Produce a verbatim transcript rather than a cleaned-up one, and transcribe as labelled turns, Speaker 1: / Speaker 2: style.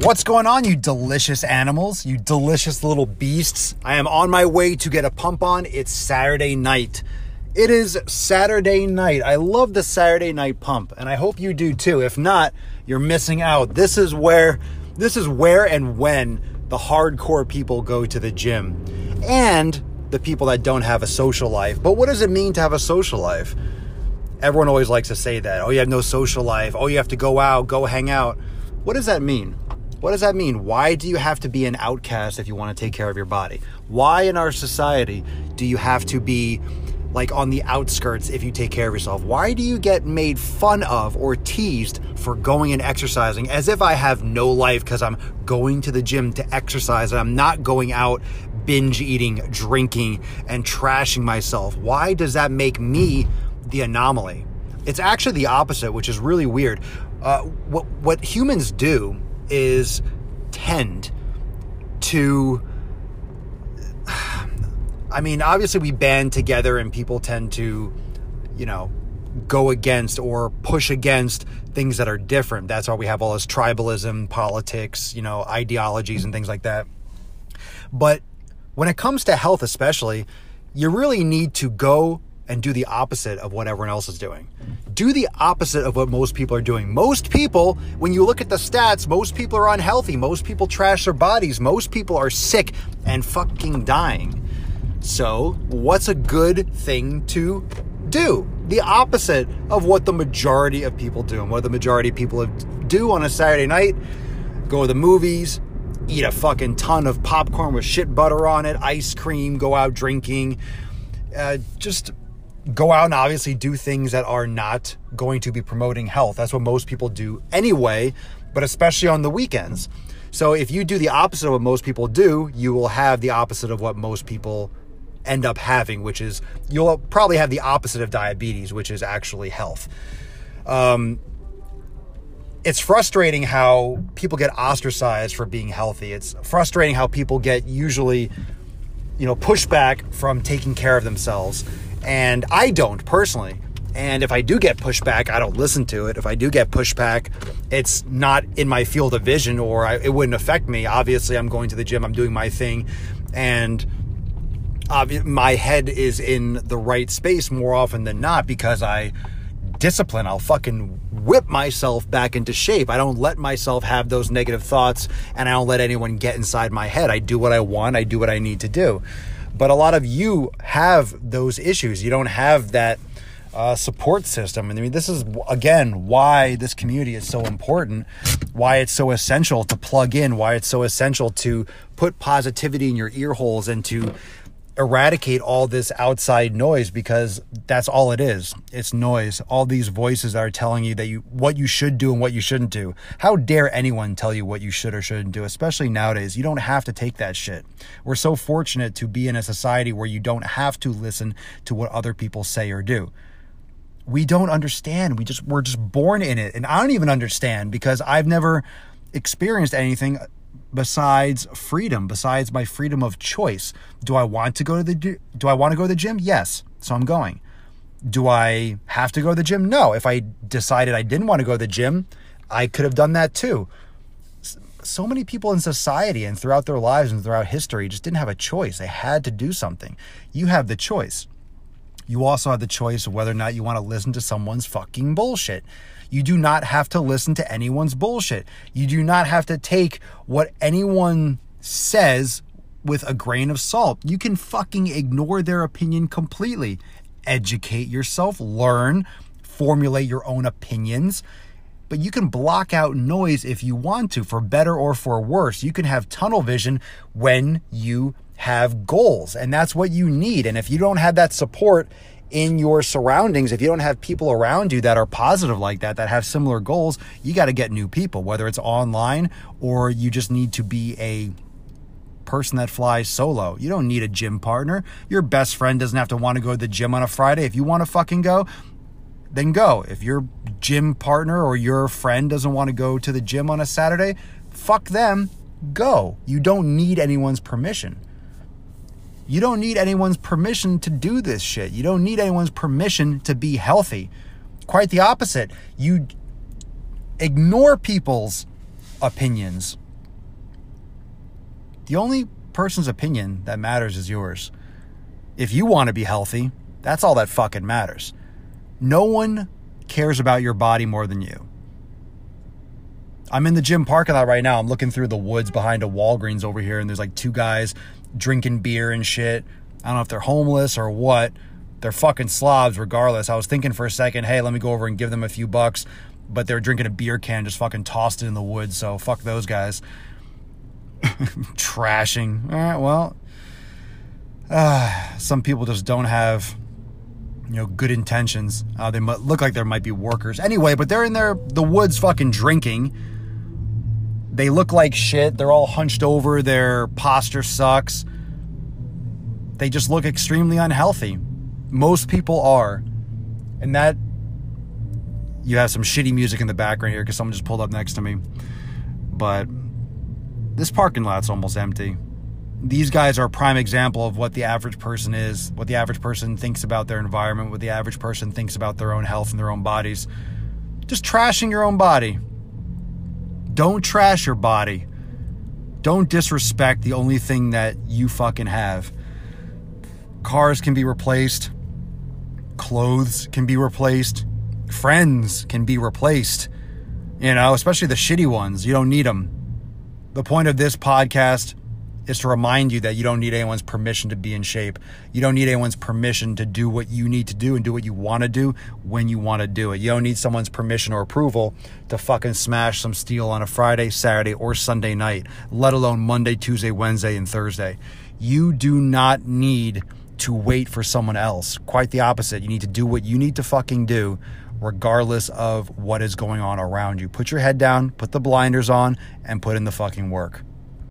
Speaker 1: What's going on, you delicious animals, you delicious little beasts? I am on my way to get a pump on. It's Saturday night. It is Saturday night. I love the Saturday night pump, and I hope you do too. If not, you're missing out. This is where, this is where and when the hardcore people go to the gym, and the people that don't have a social life. But what does it mean to have a social life? Everyone always likes to say that. Oh, you have no social life. Oh, you have to go out, go hang out. What does that mean? What does that mean? Why do you have to be an outcast if you want to take care of your body? Why in our society do you have to be like on the outskirts if you take care of yourself? Why do you get made fun of or teased for going and exercising as if I have no life because I'm going to the gym to exercise and I'm not going out binge eating, drinking, and trashing myself? Why does that make me the anomaly? It's actually the opposite, which is really weird. Uh, what what humans do is tend to, I mean, obviously we band together and people tend to, you know, go against or push against things that are different. That's why we have all this tribalism, politics, you know, ideologies and things like that. But when it comes to health especially, you really need to go and do the opposite of what everyone else is doing. Do the opposite of what most people are doing. Most people, when you look at the stats, most people are unhealthy. Most people trash their bodies. Most people are sick and fucking dying. So what's a good thing to do? The opposite of what the majority of people do. And what the majority of people do on a Saturday night: go to the movies, eat a fucking ton of popcorn with shit butter on it, ice cream, go out drinking, uh, just go out and obviously do things that are not going to be promoting health. That's what most people do anyway, but especially on the weekends. So if you do the opposite of what most people do, you will have the opposite of what most people end up having, which is you'll probably have the opposite of diabetes, which is actually health. Um, it's frustrating how people get ostracized for being healthy. It's frustrating how people get usually, you know, pushback from taking care of themselves. And I don't personally. And if I do get pushback, I don't listen to it. If I do get pushback, it's not in my field of vision, or I, it wouldn't affect me. Obviously, I'm going to the gym, I'm doing my thing, and obvi- my head is in the right space more often than not because I discipline. I'll fucking whip myself back into shape. I don't let myself have those negative thoughts, and I don't let anyone get inside my head. I do what I want. I do what I need to do. But a lot of you have those issues. You don't have that uh, support system. And I mean, this is, again, why this community is so important, why it's so essential to plug in, why it's so essential to put positivity in your ear holes and to eradicate all this outside noise, because that's all it is. It's noise. All these voices that are telling you that you what you should do and what you shouldn't do. How dare anyone tell you what you should or shouldn't do, especially nowadays. You don't have to take that shit. We're so fortunate to be in a society where you don't have to listen to what other people say or do. We don't understand. We just we're just born in it. And I don't even understand because I've never experienced anything besides freedom, besides my freedom of choice. Do I want to go to the do I want to go to the gym? Yes. So I'm going. Do I have to go to the gym? No. If I decided I didn't want to go to the gym, I could have done that too. So many people in society and throughout their lives and throughout history just didn't have a choice. They had to do something. You have the choice. You also have the choice of whether or not you want to listen to someone's fucking bullshit. You do not have to listen to anyone's bullshit. You do not have to take what anyone says with a grain of salt. You can fucking ignore their opinion completely. Educate yourself, learn, formulate your own opinions. But you can block out noise if you want to, for better or for worse. You can have tunnel vision when you have goals, and that's what you need. And if you don't have that support in your surroundings, if you don't have people around you that are positive like that, that have similar goals, you got to get new people, whether it's online or you just need to be a person that flies solo. You don't need a gym partner. Your best friend doesn't have to want to go to the gym on a Friday. If you want to fucking go, then go. If your gym partner or your friend doesn't want to go to the gym on a Saturday, fuck them, go. You don't need anyone's permission. You don't need anyone's permission to do this shit. You don't need anyone's permission to be healthy. Quite the opposite. You ignore people's opinions. The only person's opinion that matters is yours. If you want to be healthy, that's all that fucking matters. No one cares about your body more than you. I'm in the gym parking lot right now. I'm looking through the woods behind a Walgreens over here, and there's like two guys drinking beer and shit. I don't know if they're homeless or what. They're fucking slobs regardless. I was thinking for a second, hey, let me go over and give them a few bucks, but they're drinking a beer can, just fucking tossed it in the woods, so fuck those guys. Trashing. All right, well, uh, some people just don't have, you know, good intentions. Uh, they might look like there might be workers. Anyway, but they're in their the woods fucking drinking. They look like shit. They're all hunched over. Their posture sucks. They just look extremely unhealthy. Most people are. And that, you have some shitty music in the background here because someone just pulled up next to me. But this parking lot's almost empty. These guys are a prime example of what the average person is, what the average person thinks about their environment, what the average person thinks about their own health and their own bodies. Just trashing your own body. Don't trash your body. Don't disrespect the only thing that you fucking have. Cars can be replaced. Clothes can be replaced. Friends can be replaced. You know, especially the shitty ones. You don't need them. The point of this podcast is to remind you that you don't need anyone's permission to be in shape. You don't need anyone's permission to do what you need to do and do what you want to do when you want to do it. You don't need someone's permission or approval to fucking smash some steel on a Friday, Saturday, or Sunday night, let alone Monday, Tuesday, Wednesday, and Thursday. You do not need to wait for someone else. Quite the opposite. You need to do what you need to fucking do regardless of what is going on around you. Put your head down, put the blinders on, and put in the fucking work.